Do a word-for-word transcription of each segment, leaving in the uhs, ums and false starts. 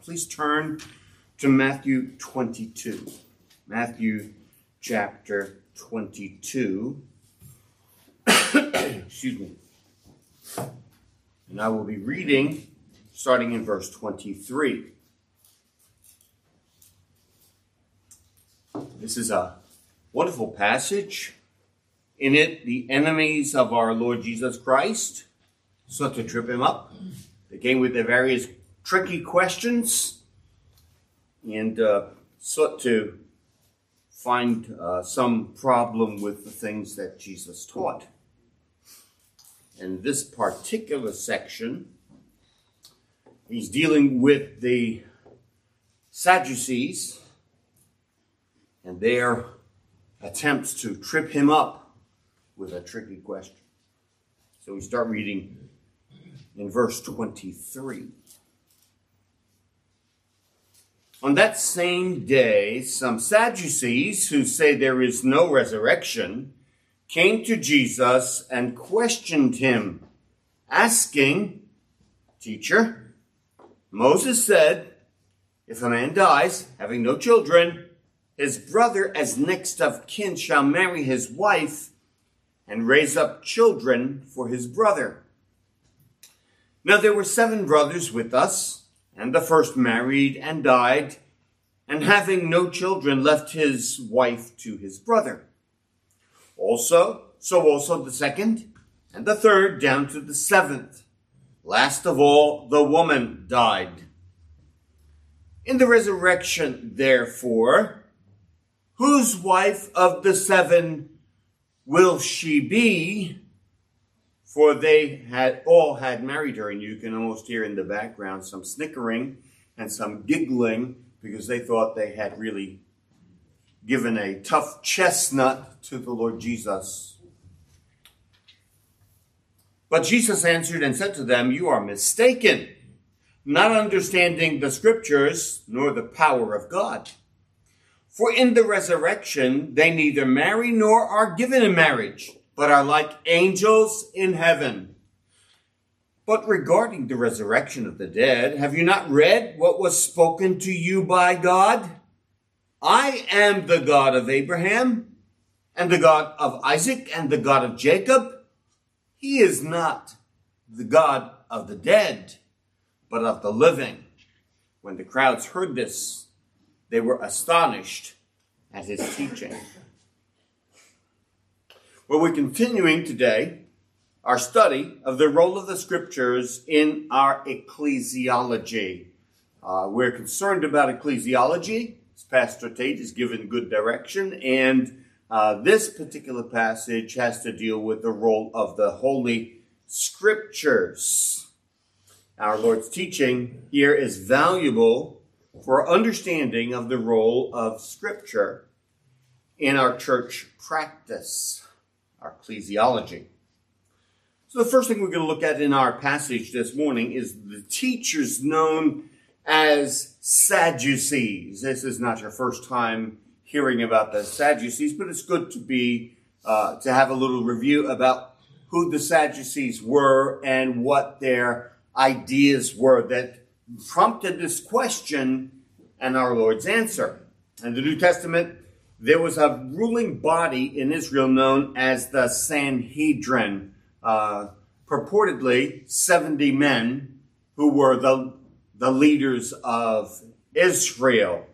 please turn to Matthew twenty-two. Matthew chapter twenty-two. Excuse me. And I will be reading starting in verse twenty-three. This is a wonderful passage. In it, the enemies of our Lord Jesus Christ sought to trip him up. They came with their various tricky questions and uh, sought to find uh, some problem with the things that Jesus taught. In this particular section, he's dealing with the Sadducees and their attempts to trip him up with a tricky question. So we start reading in verse twenty-three. On that same day, some Sadducees who say there is no resurrection came to Jesus and questioned him, asking, "Teacher, Moses said, if a man dies, having no children, his brother as next of kin shall marry his wife and raise up children for his brother. Now there were seven brothers with us, and the first married and died, and having no children left his wife to his brother. Also, so also the second, and the third, down to the seventh. Last of all, the woman died. In the resurrection, therefore, whose wife of the seven will she be? For they had all had married her." And you can almost hear in the background some snickering and some giggling because they thought they had really given a tough chestnut to the Lord Jesus. But Jesus answered and said to them, "You are mistaken, not understanding the scriptures nor the power of God. For in the resurrection they neither marry nor are given in marriage, but are like angels in heaven. But regarding the resurrection of the dead, have you not read what was spoken to you by God? I am the God of Abraham, and the God of Isaac, and the God of Jacob. He is not the God of the dead, but of the living." When the crowds heard this, they were astonished at his teaching. Well, we're continuing today our study of the role of the scriptures in our ecclesiology. Uh, we're concerned about ecclesiology. Pastor Tate has given good direction, and uh, this particular passage has to deal with the role of the Holy Scriptures. Our Lord's teaching here is valuable for understanding of the role of Scripture in our church practice, our ecclesiology. So the first thing we're going to look at in our passage this morning is the teachers known as Sadducees. This is not your first time hearing about the Sadducees, but it's good to be uh, to have a little review about who the Sadducees were and what their ideas were that prompted this question and our Lord's answer. In the New Testament, there was a ruling body in Israel known as the Sanhedrin, uh, purportedly seventy men who were the, the leaders of Israel.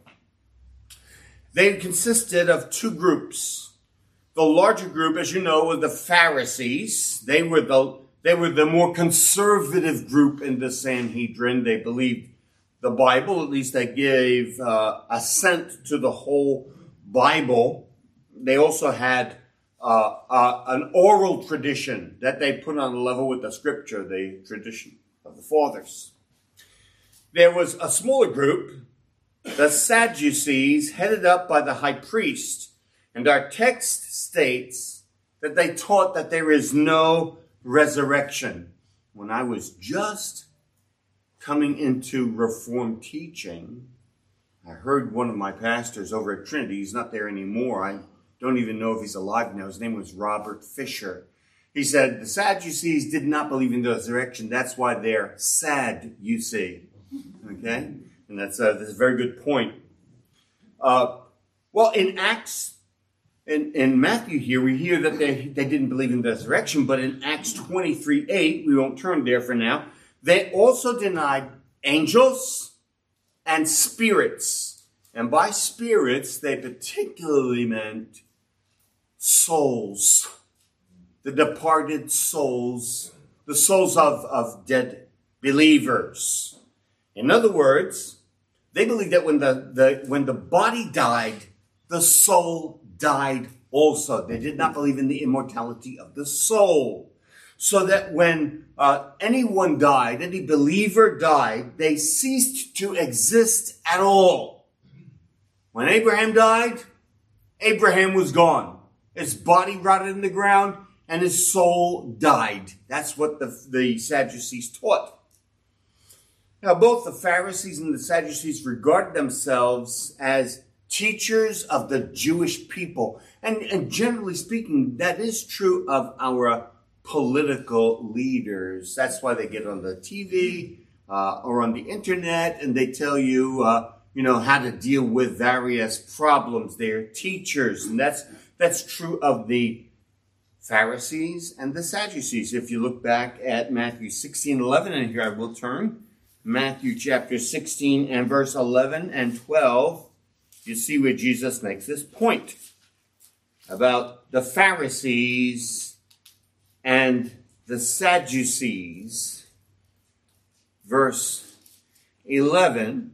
They consisted of two groups. The larger group, as you know, were the Pharisees. They were the They were the more conservative group in the Sanhedrin. They believed the Bible, at least they gave uh, assent to the whole Bible. They also had uh, uh, an oral tradition that they put on a level with the scripture, the tradition of the fathers. There was a smaller group, the Sadducees, headed up by the high priest. And our text states that they taught that there is no resurrection. When I was just coming into Reformed teaching, I heard one of my pastors over at Trinity. He's not there anymore. I don't even know if he's alive now. His name was Robert Fisher. He said, the Sadducees did not believe in the resurrection. That's why they're sad, you see. Okay? And that's a, that's a very good point. Uh, well, in Acts, in, in Matthew here, we hear that they, they didn't believe in the resurrection, but in Acts twenty-three eight, we won't turn there for now, they also denied angels and spirits. And by spirits, they particularly meant souls, the departed souls, the souls of, of dead believers. In other words, they believed that when the, the when the body died, the soul died also. They did not believe in the immortality of the soul. So that when uh, anyone died, any believer died, they ceased to exist at all. When Abraham died, Abraham was gone. His body rotted in the ground and his soul died. That's what the, the Sadducees taught. Now, both the Pharisees and the Sadducees regarded themselves as teachers of the Jewish people. And, and generally speaking, that is true of our political leaders. That's why they get on the T V uh, or on the internet and they tell you, uh, you know, how to deal with various problems. They're teachers. And that's, that's true of the Pharisees and the Sadducees. If you look back at Matthew sixteen eleven, and here I will turn, Matthew chapter sixteen and verse eleven and twelve, you see where Jesus makes this point about the Pharisees and the Sadducees. Verse eleven,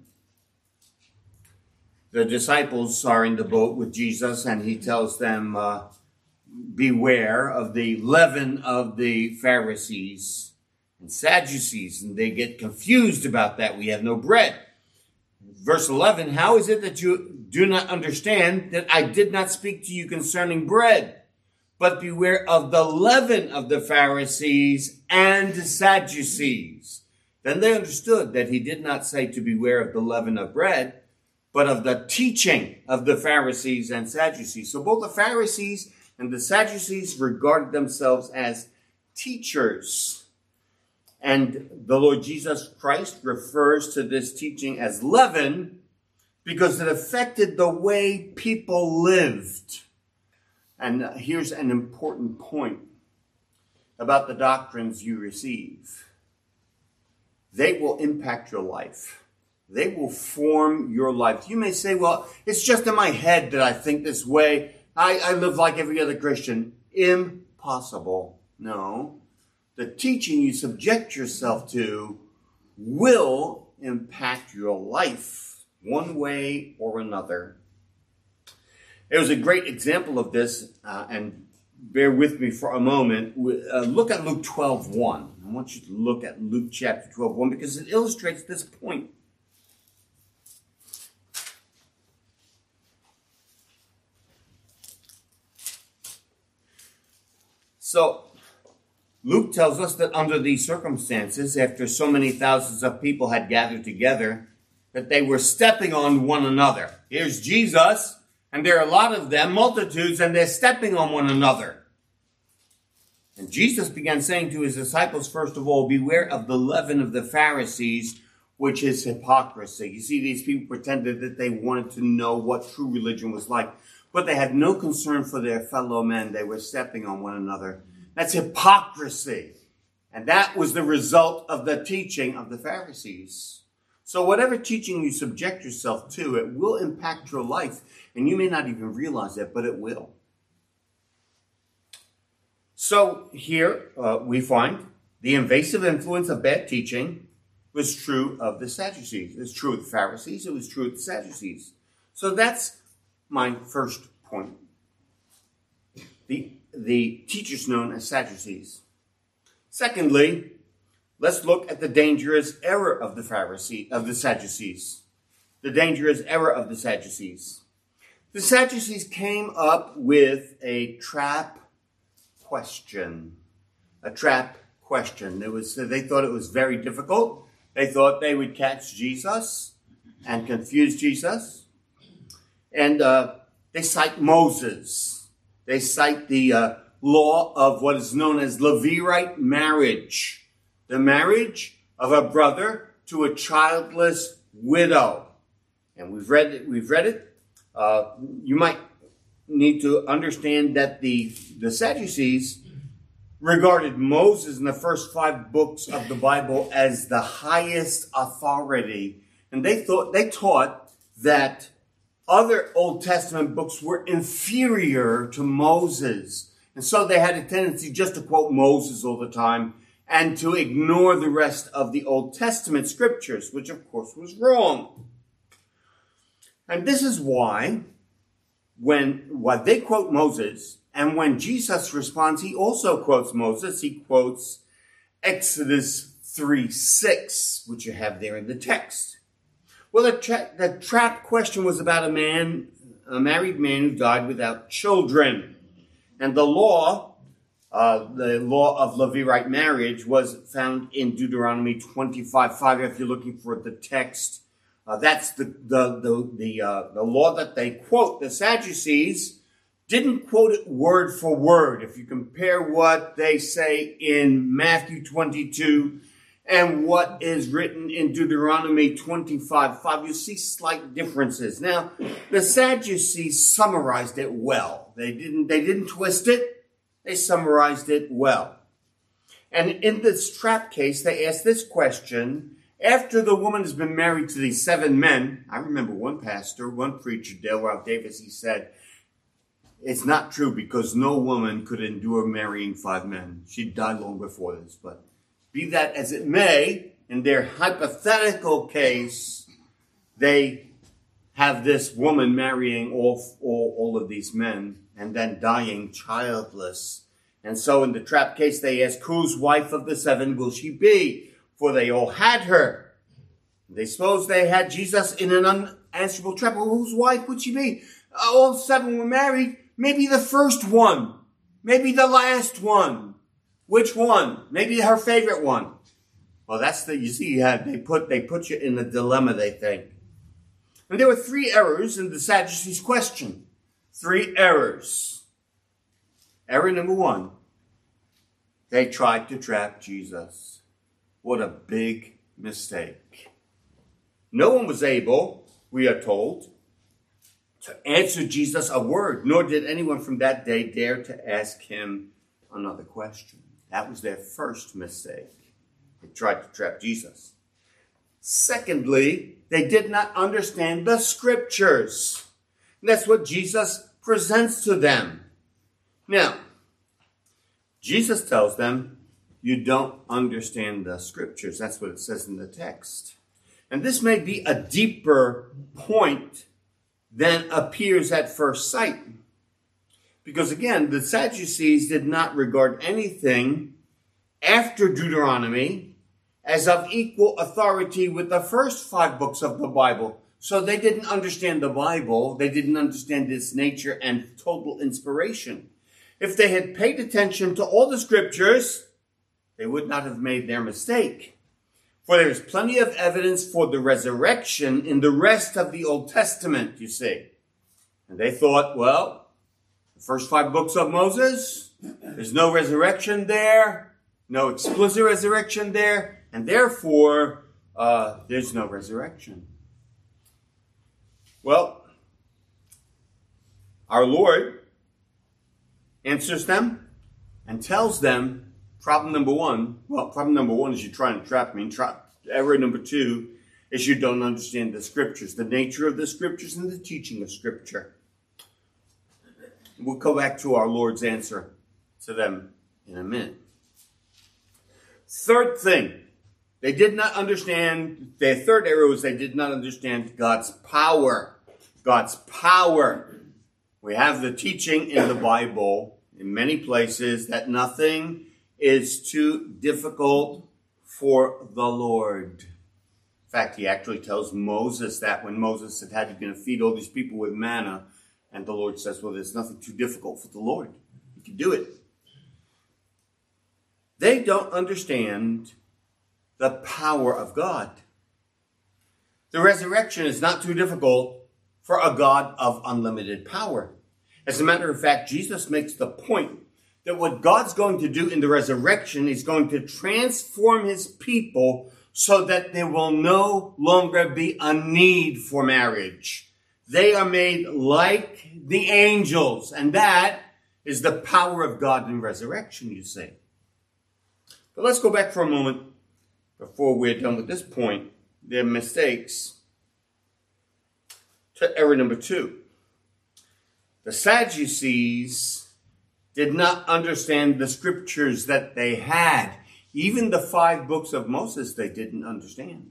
the disciples are in the boat with Jesus and he tells them, uh, beware of the leaven of the Pharisees and Sadducees, and they get confused about that. We have no bread. Verse eleven, how is it that you do not understand that I did not speak to you concerning bread, but beware of the leaven of the Pharisees and Sadducees? Then they understood that he did not say to beware of the leaven of bread, but of the teaching of the Pharisees and Sadducees. So both the Pharisees and the Sadducees regarded themselves as teachers. And the Lord Jesus Christ refers to this teaching as leaven because it affected the way people lived. And here's an important point about the doctrines you receive. They will impact your life. They will form your life. You may say, well, it's just in my head that I think this way. I, I live like every other Christian. Impossible. No. The teaching you subject yourself to will impact your life one way or another. There was a great example of this, uh, and bear with me for a moment. Uh, look at Luke twelve one. I want you to look at Luke chapter twelve one because it illustrates this point. So, Luke tells us that under these circumstances, after so many thousands of people had gathered together, that they were stepping on one another. Here's Jesus, and there are a lot of them, multitudes, and they're stepping on one another. And Jesus began saying to his disciples, first of all, beware of the leaven of the Pharisees, which is hypocrisy. You see, these people pretended that they wanted to know what true religion was like, but they had no concern for their fellow men. They were stepping on one another. That's hypocrisy. And that was the result of the teaching of the Pharisees. So whatever teaching you subject yourself to, it will impact your life. And you may not even realize that, but it will. So here uh, we find the invasive influence of bad teaching was true of the Sadducees. It was true of the Pharisees. It was true of the Sadducees. So that's my first point. The, the teachers known as Sadducees. Secondly, let's look at the dangerous error of the Pharisee, of the Sadducees. The dangerous error of the Sadducees. The Sadducees came up with a trap question. A trap question. It was, they thought it was very difficult. They thought they would catch Jesus and confuse Jesus. And uh, they cite Moses. They cite the uh, law of what is known as Levirate marriage. The marriage of a brother to a childless widow. And we've read it. We've read it. Uh, you might need to understand that the, the Sadducees regarded Moses in the first five books of the Bible as the highest authority. And they thought they taught that other Old Testament books were inferior to Moses. And so they had a tendency just to quote Moses all the time and to ignore the rest of the Old Testament scriptures, which of course was wrong. And this is why when why they quote Moses, and when Jesus responds, he also quotes Moses. He quotes Exodus three six, which you have there in the text. Well, the, tra- the trap question was about a man, a married man who died without children. And the law, uh, the law of Levirate marriage was found in Deuteronomy twenty-five five. If you're looking for the text, uh, that's the, the, the, the, uh, the law that they quote. The Sadducees didn't quote it word for word. If you compare what they say in Matthew twenty-two and what is written in Deuteronomy twenty-five five, you see slight differences. Now, the Sadducees summarized it well. They didn't, they didn't twist it. They summarized it well. And in this trap case, they asked this question. After the woman has been married to these seven men, I remember one pastor, one preacher, Dale Ralph Davis, he said, it's not true because no woman could endure marrying five men. She died long before this. But be that as it may, in their hypothetical case, they have this woman marrying all, all, all of these men and then dying childless. And so in the trap case, they ask, whose wife of the seven will she be? For they all had her. They suppose they had Jesus in an unanswerable trap. Well, whose wife would she be? All seven were married. Maybe the first one. Maybe the last one. Which one? Maybe her favorite one. Well, that's the, you see, yeah, they put, they put you in a dilemma, they think. And there were three errors in the Sadducees' question. Three errors. Error number one. They tried to trap Jesus. What a big mistake. No one was able, we are told, to answer Jesus a word, nor did anyone from that day dare to ask him another question. That was their first mistake. They tried to trap Jesus. Secondly, they did not understand the scriptures. And that's what Jesus presents to them. Now, Jesus tells them, you don't understand the scriptures. That's what it says in the text. And this may be a deeper point than appears at first sight. Because again, the Sadducees did not regard anything after Deuteronomy as of equal authority with the first five books of the Bible. So they didn't understand the Bible. They didn't understand its nature and total inspiration. If they had paid attention to all the scriptures, they would not have made their mistake. For there is plenty of evidence for the resurrection in the rest of the Old Testament, you see. And they thought, well, the first five books of Moses, there's no resurrection there, no explicit resurrection there, and therefore, uh, there's no resurrection. Well, our Lord answers them and tells them, problem number one, well, problem number one is you're trying to trap me. Error number two is you don't understand the scriptures, the nature of the scriptures and the teaching of scripture. We'll go back to our Lord's answer to them in a minute. Third thing, they did not understand, their third error was they did not understand God's power. God's power. We have the teaching in the Bible in many places that nothing is too difficult for the Lord. In fact, he actually tells Moses that when Moses said, how are you going to feed all these people with manna? And the Lord says, well, there's nothing too difficult for the Lord. He can do it. They don't understand the power of God. The resurrection is not too difficult for a God of unlimited power. As a matter of fact, Jesus makes the point that what God's going to do in the resurrection is going to transform his people so that there will no longer be a need for marriage. They are made like the angels, and that is the power of God in resurrection, you see. But let's go back for a moment before we're done with this point. Their mistakes to error number two. The Sadducees did not understand the scriptures that they had. Even the five books of Moses they didn't understand.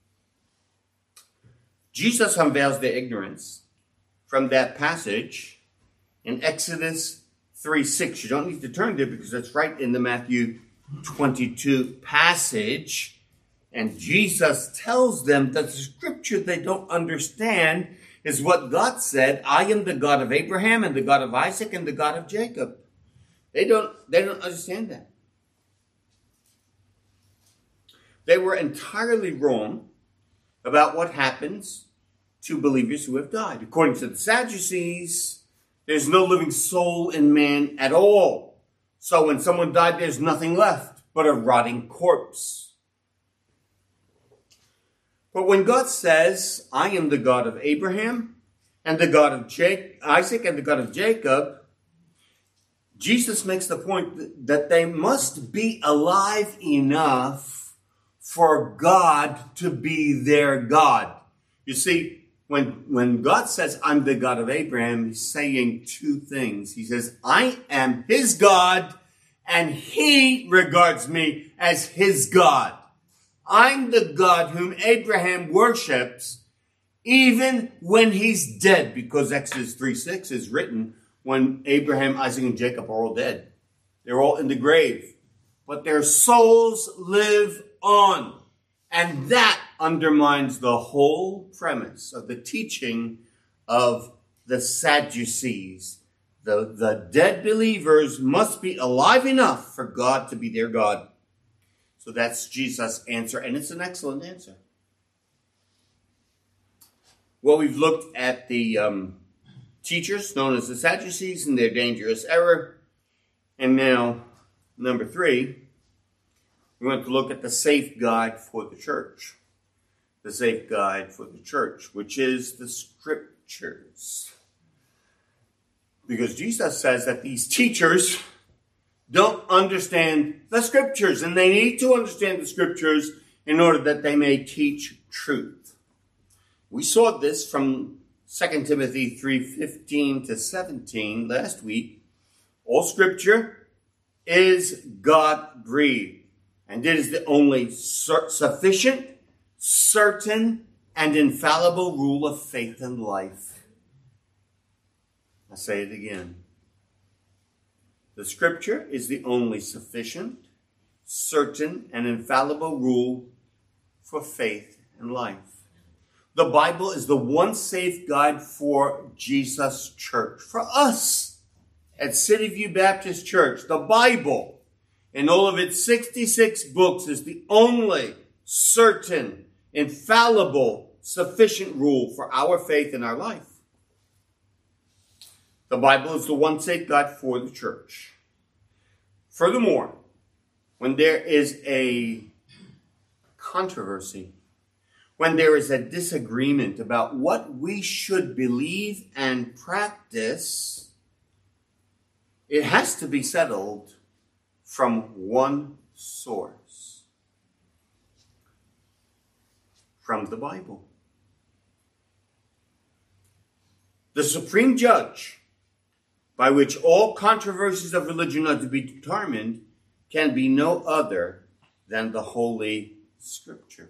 Jesus unveils their ignorance from that passage in Exodus three six. You don't need to turn there because that's right in the Matthew twenty-two passage. And Jesus tells them that the scripture they don't understand is what God said, I am the God of Abraham and the God of Isaac and the God of Jacob. They don't, they don't understand that. They were entirely wrong about what happens to believers who have died. According to the Sadducees, there's no living soul in man at all. So when someone died, there's nothing left but a rotting corpse. But when God says, I am the God of Abraham and the God of Jake, Isaac and the God of Jacob, Jesus makes the point that they must be alive enough for God to be their God. You see, when, when God says, I'm the God of Abraham, he's saying two things. He says, I am his God, and he regards me as his God. I'm the God whom Abraham worships, even when he's dead, because Exodus three six is written when Abraham, Isaac, and Jacob are all dead. They're all in the grave. But their souls live on. And that undermines the whole premise of the teaching of the Sadducees. The, the dead believers must be alive enough for God to be their God. So that's Jesus' answer, and it's an excellent answer. Well, we've looked at the um, teachers known as the Sadducees and their dangerous error. And now, number three, we want to look at the safe guide for the church. The safe guide for the church, which is the scriptures. Because Jesus says that these teachers don't understand the scriptures, and they need to understand the scriptures in order that they may teach truth. We saw this from Second Timothy three fifteen to seventeen last week. All scripture is God-breathed, and it is the only sufficient, certain, and infallible rule of faith and life. I say it again. The scripture is the only sufficient, certain, and infallible rule for faith and life. The Bible is the one safe guide for Jesus' church. For us at City View Baptist Church, the Bible in all of its sixty-six books is the only certain, infallible, sufficient rule for our faith and our life. The Bible is the one safe guide for the church. Furthermore, when there is a controversy, when there is a disagreement about what we should believe and practice, it has to be settled from one source, from the Bible. The supreme judge by which all controversies of religion are to be determined can be no other than the Holy Scripture.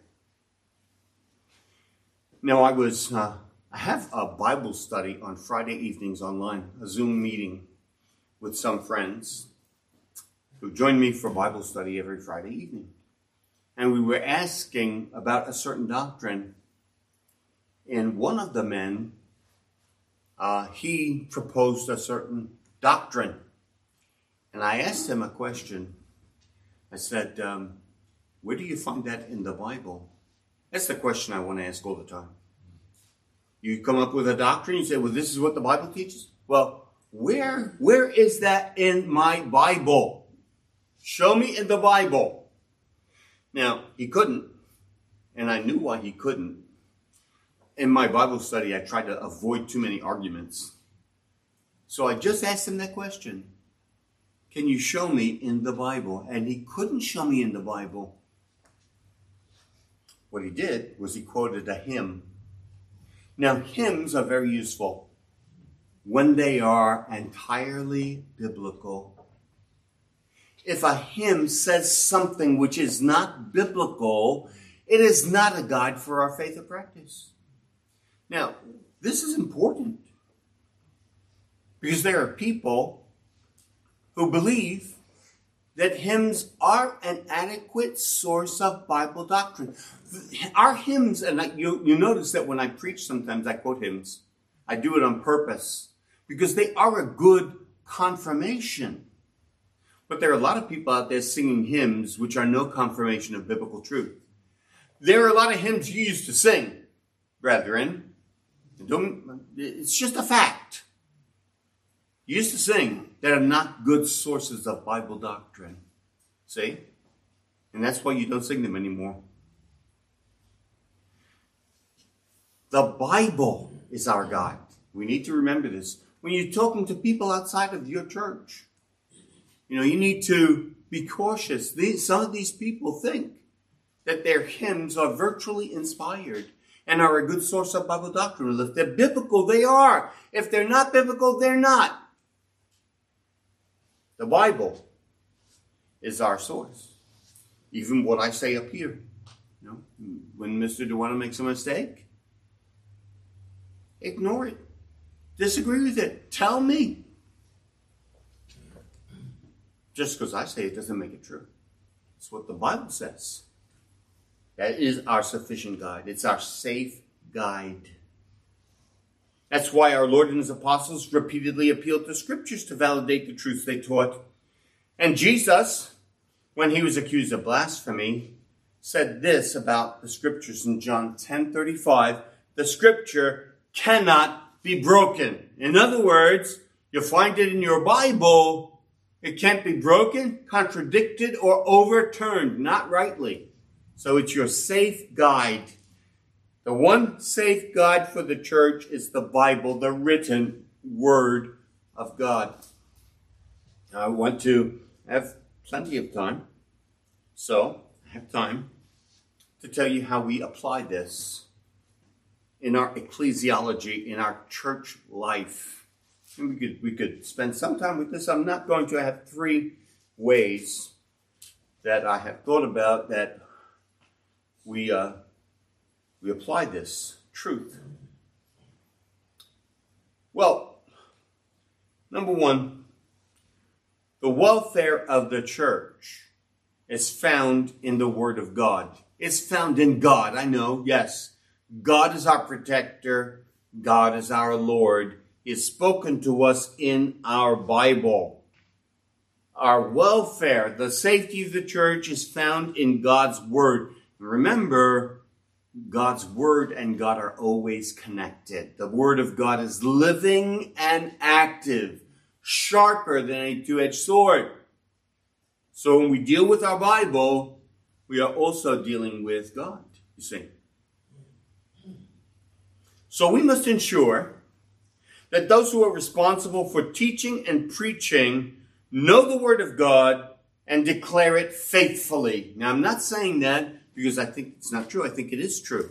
Now, I was, uh, I have a Bible study on Friday evenings online, a Zoom meeting with some friends who join me for Bible study every Friday evening. And we were asking about a certain doctrine. And one of the men, uh, he proposed a certain doctrine. And I asked him a question. I said, um, where do you find that in the Bible? That's the question I want to ask all the time. You come up with a doctrine, you say, well, this is what the Bible teaches. Well, where, where is that in my Bible? Show me in the Bible. Now, he couldn't. and I knew why he couldn't. In my Bible study, I tried to avoid too many arguments. So I just asked him that question. Can you show me in the Bible? And he couldn't show me in the Bible. What he did was he quoted a hymn. Now, hymns are very useful when they are entirely biblical. If a hymn says something which is not biblical, it is not a guide for our faith or practice. Now, this is important because there are people who believe that hymns are an adequate source of Bible doctrine. Our hymns, and I, you, you notice that when I preach, sometimes I quote hymns. I do it on purpose because they are a good confirmation. But there are a lot of people out there singing hymns which are no confirmation of biblical truth. There are a lot of hymns you used to sing, brethren. Don't, it's just a fact. You used to sing that are not good sources of Bible doctrine. See? And that's why you don't sing them anymore. The Bible is our guide. We need to remember this. When you're talking to people outside of your church, you know, you need to be cautious. These, some of these people think that their hymns are virtually inspired and are a good source of Bible doctrine. If they're biblical, they are. If they're not biblical, they're not. The Bible is our source. Even what I say up here. You know, when Mister DeWanna makes a mistake, ignore it. Disagree with it. Tell me. Just because I say it doesn't make it true. It's what the Bible says. That is our sufficient guide. It's our safe guide. That's why our Lord and his apostles repeatedly appealed to scriptures to validate the truths they taught. And Jesus, when he was accused of blasphemy, said this about the scriptures in John ten thirty-five. The scripture cannot be broken. In other words, you'll find it in your Bible. It can't be broken, contradicted, or overturned, not rightly. So it's your safe guide. The one safe guide for the church is the Bible, the written word of God. I want to have plenty of time, so I have time to tell you how we apply this in our ecclesiology, in our church life. And we could, we could spend some time with this. I'm not going to. I have three ways that I have thought about that we uh, we apply this truth. Well, number one, the welfare of the church is found in the Word of God. It's found in God, I know, yes. God is our protector. God is our Lord. He is spoken to us in our Bible. Our welfare, the safety of the church is found in God's Word. Remember, God's Word and God are always connected. The Word of God is living and active, sharper than a two-edged sword. So when we deal with our Bible, we are also dealing with God, you see. So we must ensure that those who are responsible for teaching and preaching know the Word of God and declare it faithfully. Now, I'm not saying that because I think it's not true. I think it is true.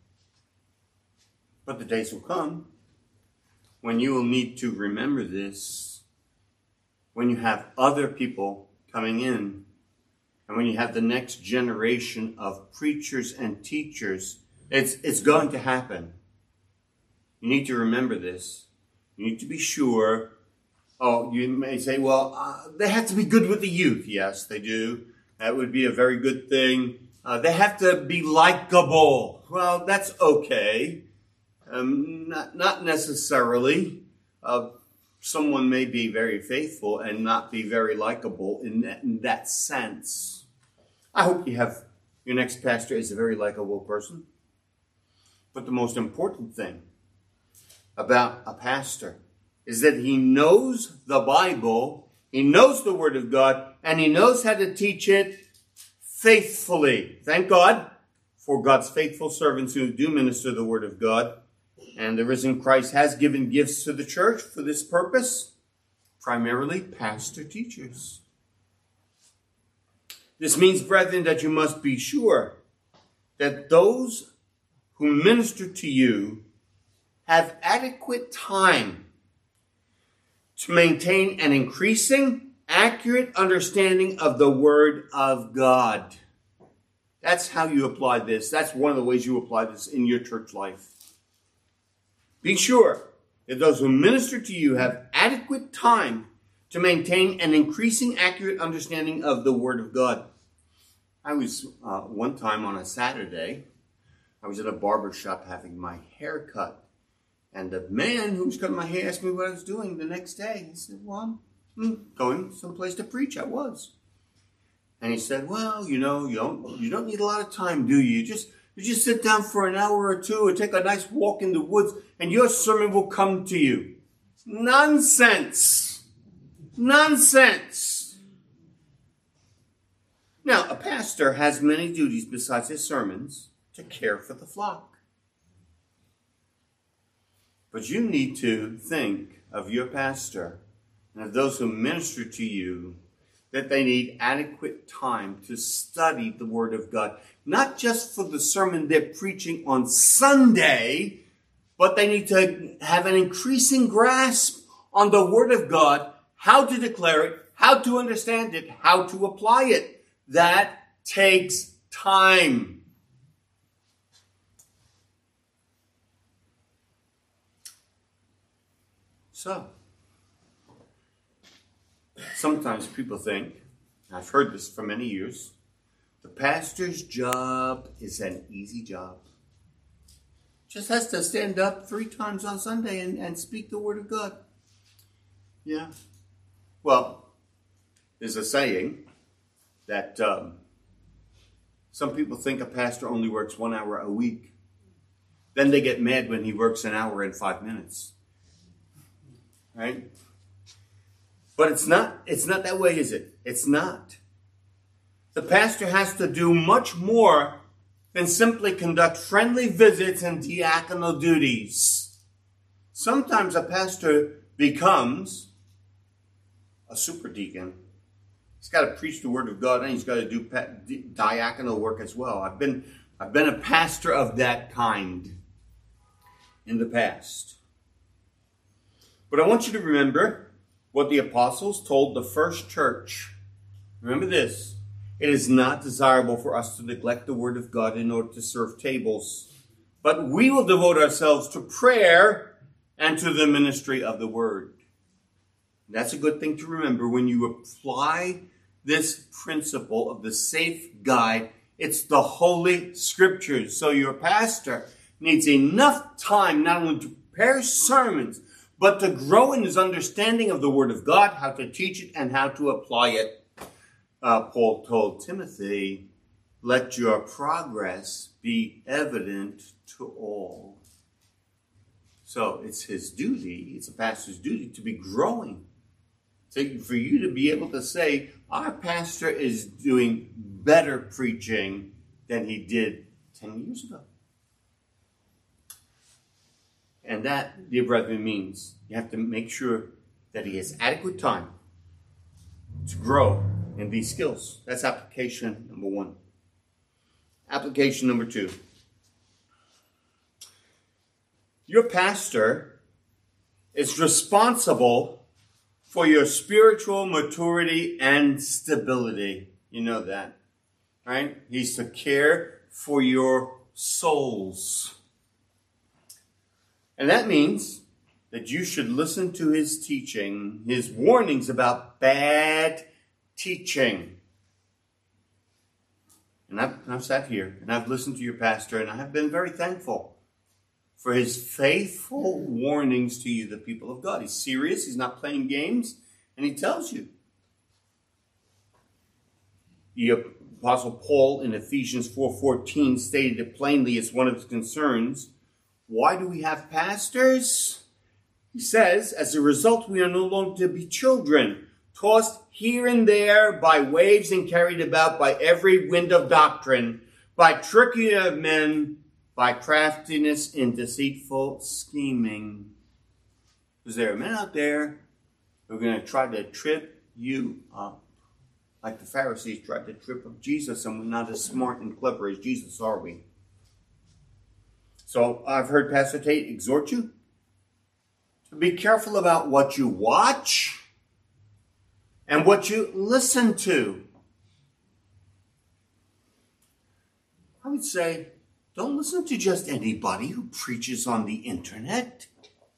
But the days will come when you will need to remember this, when you have other people coming in, and when you have the next generation of preachers and teachers. It's, it's going to happen. You need to remember this. You need to be sure. Oh, you may say, well, uh, they have to be good with the youth. Yes, they do. That would be a very good thing. Uh, they have to be likable. Well, that's okay. Um, not, not necessarily. Uh, someone may be very faithful and not be very likable in that, in that sense. I hope you have your next pastor is a very likable person. But the most important thing about a pastor is that he knows the Bible, he knows the Word of God, and he knows how to teach it faithfully. Thank God for God's faithful servants who do minister the word of God. And the risen Christ has given gifts to the church for this purpose, primarily pastor teachers. This means, brethren, that you must be sure that those who minister to you have adequate time to maintain an increasing, accurate understanding of the Word of God. That's how you apply this. That's one of the ways you apply this in your church life. Be sure that those who minister to you have adequate time to maintain an increasing, accurate understanding of the Word of God. I was, uh, one time on a Saturday, I was at a barber shop having my hair cut. And the man who was cutting my hair asked me what I was doing the next day. He said, well, I'm going someplace to preach. I was. And he said, well, you know, you don't, you don't need a lot of time, do you? You just, you just sit down for an hour or two and take a nice walk in the woods and your sermon will come to you. Nonsense. Nonsense. Now, a pastor has many duties besides his sermons to care for the flock. But you need to think of your pastor and of those who minister to you that they need adequate time to study the Word of God. Not just for the sermon they're preaching on Sunday, but they need to have an increasing grasp on the Word of God, how to declare it, how to understand it, how to apply it. That takes time. So, sometimes people think, I've heard this for many years, the pastor's job is an easy job. Just has to stand up three times on Sunday and, and speak the Word of God. Yeah. Well, there's a saying that um, some people think a pastor only works one hour a week. Then they get mad when he works an hour and five minutes. Right? But it's not, it's not that way, is it? It's not. The pastor has to do much more than simply conduct friendly visits and diaconal duties. Sometimes a pastor becomes a super deacon. He's got to preach the Word of God and he's got to do diaconal work as well. I've been, I've been a pastor of that kind in the past. But I want you to remember what the apostles told the first church. Remember this. It is not desirable for us to neglect the Word of God in order to serve tables, but we will devote ourselves to prayer and to the ministry of the Word. That's a good thing to remember when you apply this principle of the safe guide. It's the Holy Scriptures. So your pastor needs enough time not only to prepare sermons, but to grow in his understanding of the Word of God, how to teach it and how to apply it. Uh, Paul told Timothy, let your progress be evident to all. So it's his duty, it's a pastor's duty to be growing. So for you to be able to say, our pastor is doing better preaching than he did ten years ago. And that, dear brethren, means you have to make sure that he has adequate time to grow in these skills. That's application number one. Application number two. Your pastor is responsible for your spiritual maturity and stability. You know that, right? He's to care for your souls. And that means that you should listen to his teaching, his warnings about bad teaching. And I've, I've sat here and I've listened to your pastor and I have been very thankful for his faithful warnings to you, the people of God. He's serious. He's not playing games. And he tells you. The Apostle Paul in Ephesians four fourteen stated it plainly as one of his concerns. Why do we have pastors? He says, as a result, we are no longer to be children, tossed here and there by waves and carried about by every wind of doctrine, by trickery of men, by craftiness in deceitful scheming. Is there men out there who are going to try to trip you up? Like the Pharisees tried to trip up Jesus, and we're not as smart and clever as Jesus, are we? So I've heard Pastor Tate exhort you to be careful about what you watch and what you listen to. I would say, don't listen to just anybody who preaches on the internet.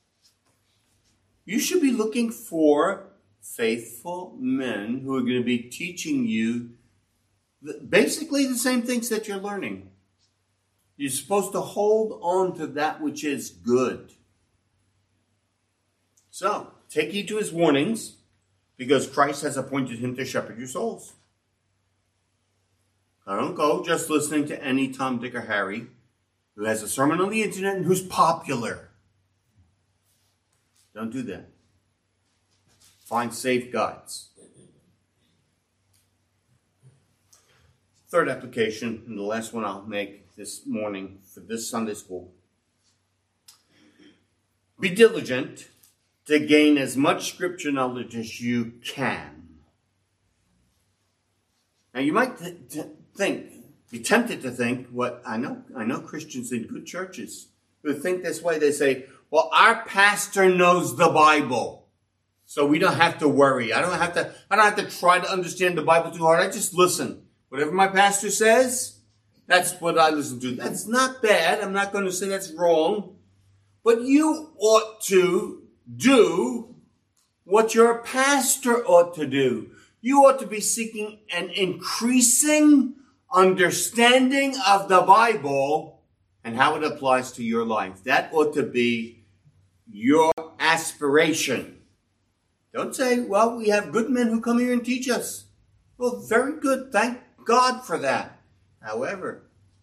You should be looking for faithful men who are going to be teaching you basically the same things that you're learning. You're supposed to hold on to that which is good. So, take heed to his warnings, because Christ has appointed him to shepherd your souls. I don't go just listening to any Tom, Dick, or Harry who has a sermon on the internet and who's popular. Don't do that. Find safe guides. Third application, and the last one I'll make this morning for this Sunday school. Be diligent to gain as much scripture knowledge as you can. Now you might th- th- think, be tempted to think, what I know, I know Christians in good churches who think this way. They say, well, our pastor knows the Bible, so we don't have to worry. I don't have to, I don't have to try to understand the Bible too hard. I just listen. Whatever my pastor says, that's what I listen to. That's not bad. I'm not going to say that's wrong. But you ought to do what your pastor ought to do. You ought to be seeking an increasing understanding of the Bible and how it applies to your life. That ought to be your aspiration. Don't say, well, we have good men who come here and teach us. Well, very good. Thank God for that. However,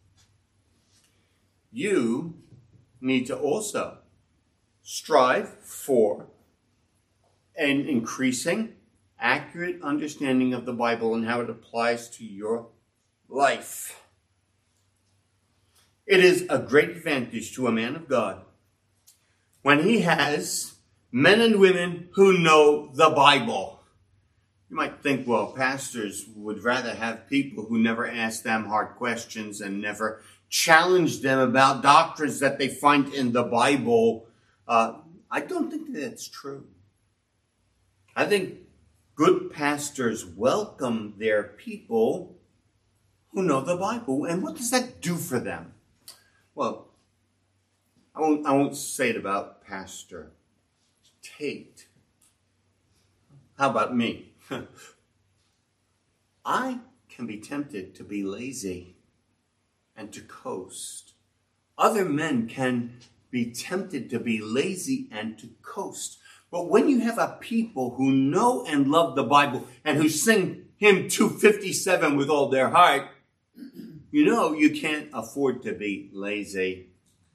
you need to also strive for an increasing, accurate understanding of the Bible and how it applies to your life. It is a great advantage to a man of God when he has men and women who know the Bible. You might think, well, pastors would rather have people who never ask them hard questions and never challenge them about doctrines that they find in the Bible. Uh, I don't think that's true. I think good pastors welcome their people who know the Bible. And what does that do for them? Well, I won't, I won't say it about Pastor Tate. How about me? I can be tempted to be lazy and to coast. Other men can be tempted to be lazy and to coast. But when you have a people who know and love the Bible and who sing hymn two fifty-seven with all their heart, you know you can't afford to be lazy.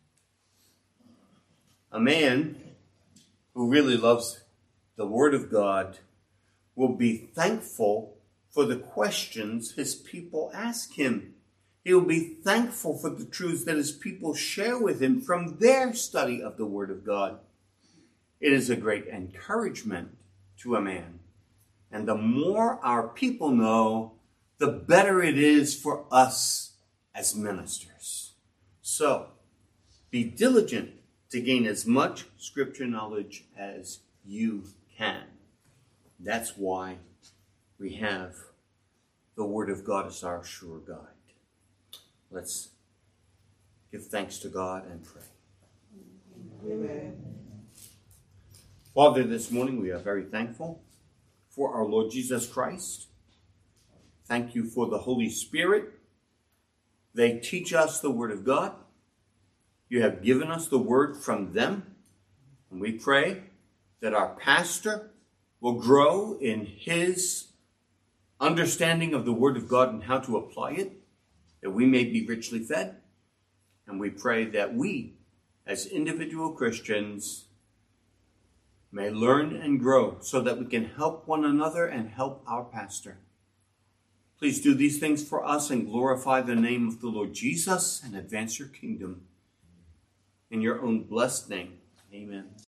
A man who really loves the Word of God will be thankful for the questions his people ask him. He will be thankful for the truths that his people share with him from their study of the Word of God. It is a great encouragement to a man. And the more our people know, the better it is for us as ministers. So, be diligent to gain as much scripture knowledge as you can. That's why we have the Word of God as our sure guide. Let's give thanks to God and pray. Amen. Father, this morning we are very thankful for our Lord Jesus Christ. Thank you for the Holy Spirit. They teach us the Word of God. You have given us the Word from them. And we pray that our pastor will grow in his understanding of the Word of God and how to apply it, that we may be richly fed. And we pray that we, as individual Christians, may learn and grow so that we can help one another and help our pastor Please do these things for us and glorify the name of the Lord Jesus and advance your kingdom. In your own blessed name, amen.